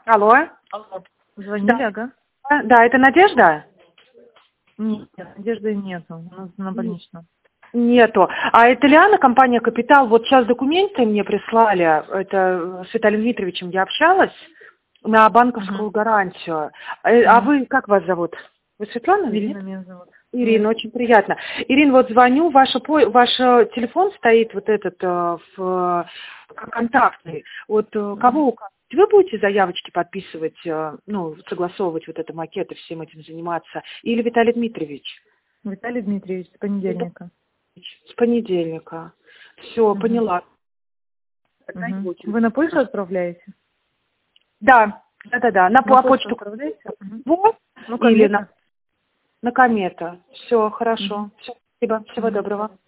Алло. Алло. Звонили, ага. Да, это Надежда? Нет, Надежды нету. У нас на больничном. Нету. А это Лиана, компания «Капитал». Вот сейчас документы мне прислали. Это с Виталием Дмитриевичем я общалась на банковскую гарантию. А вы, как вас зовут? Вы Светлана? Ирина меня зовут. Ирина, очень приятно. Ирина, вот звоню, ваш телефон стоит вот этот контактный. Вот кого указать? Вы будете заявочки подписывать, согласовывать вот это макеты, всем этим заниматься? Или Виталий Дмитриевич? Виталий Дмитриевич, с понедельника. С понедельника. Все, поняла. Вы на почту отправляете? Да. На почту отправляете? или на комета. Все, хорошо. Все, спасибо. Всего доброго.